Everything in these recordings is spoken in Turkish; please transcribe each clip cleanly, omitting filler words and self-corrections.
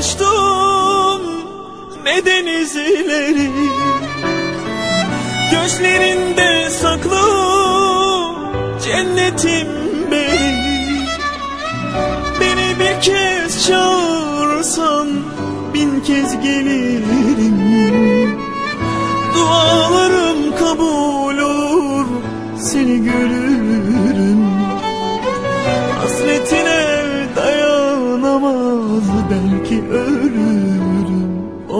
aştım ne denizleri, gözlerinde saklı cennetim benim. Beni bir kez çağırsan bin kez gelirim. Dualarım kabul olur, seni görürüm. Hasretine dayanamaz, belki ölürüm.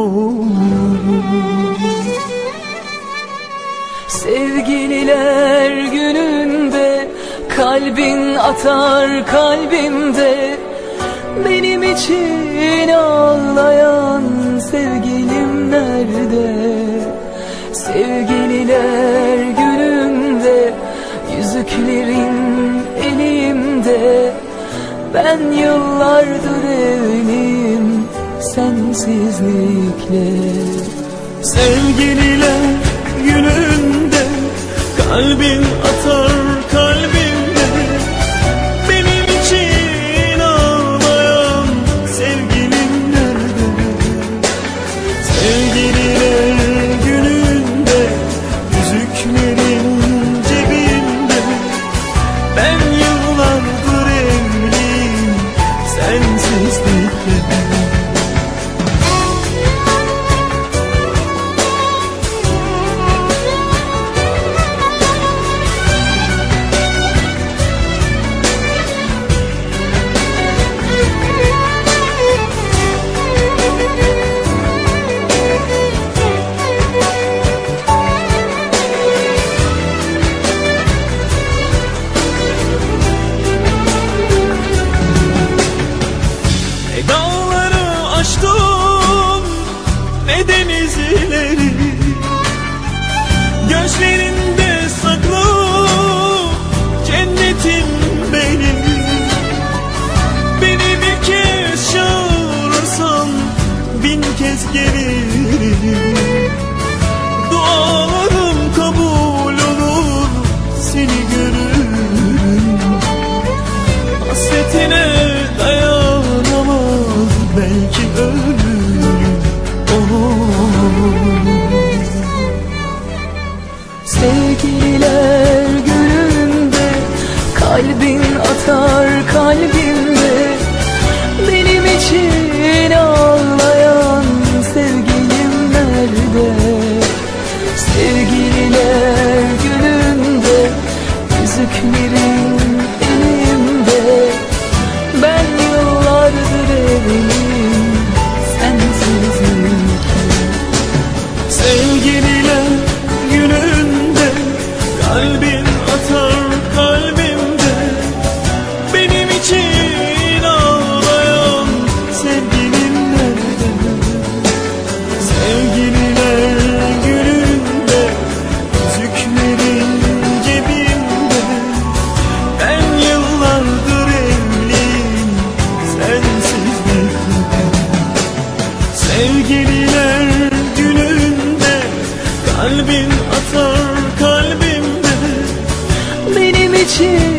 Sevgililer gününde kalbin atar kalbimde, benim için ağlayan sevgilim nerede? Sevgililer gününde yüzüklerin elimde, ben yıllardır evliyim sensizlikle. Sevgililer gününde kalbin atar kalbimde, benim için ağlayan sevgilim nerede? Sevgililer gününde yüzüklerin cebimde, ben yıllardır evliyim sensizlikle. Dağları aştım ne denizleri, gözlerinde saklı cennetim benim. Beni bir kez çağırırsan bin kez gelirim. Dualarım kabul olur, seni görürüm. Hasretine dayanamaz, belki ölürüm. Sevgililer gününde kalbin atar kalbimde, benim için ağlayan sevgilim nerede? Sevgililer gününde yüzüklerin elimde, ben yıllardır evliyim sensizlikle. Sevgililer gününde kalbin atar kalbimde, benim için ağlayan sevgilim nerede? Sevgililer gününde yüzüklerin cebimde, ben yıllardır evliyim sensizlikle. Sevgililer gününde kalbin atar kalbimde, Benim için